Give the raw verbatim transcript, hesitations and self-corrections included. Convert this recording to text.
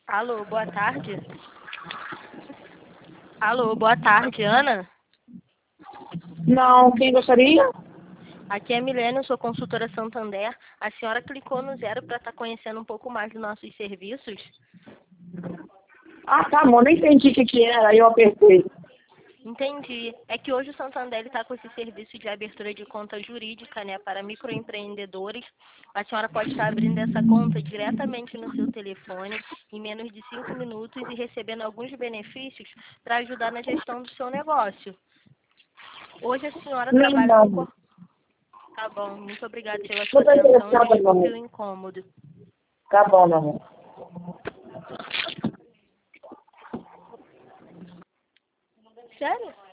Alô, boa tarde. Alô, boa tarde, Ana. Não, quem gostaria? Aqui é a Milena, eu sou consultora Santander. A senhora clicou no zero para estar conhecendo um pouco mais dos nossos serviços? Ah, tá, amor, nem entendi o que, que era, aí eu apertei. Entendi. É que hoje o Santander está com esse serviço de abertura de conta jurídica, né, para microempreendedores. A senhora pode estar abrindo essa conta diretamente no seu telefone em menos de cinco minutos e recebendo alguns benefícios para ajudar na gestão do seu negócio. Hoje a senhora Não, trabalha com... não. cor- Tá bom, muito obrigada pela Não sua estou atenção. interessada, meu Desculpe amor. o incômodo. Tá bom, meu amor. Sério?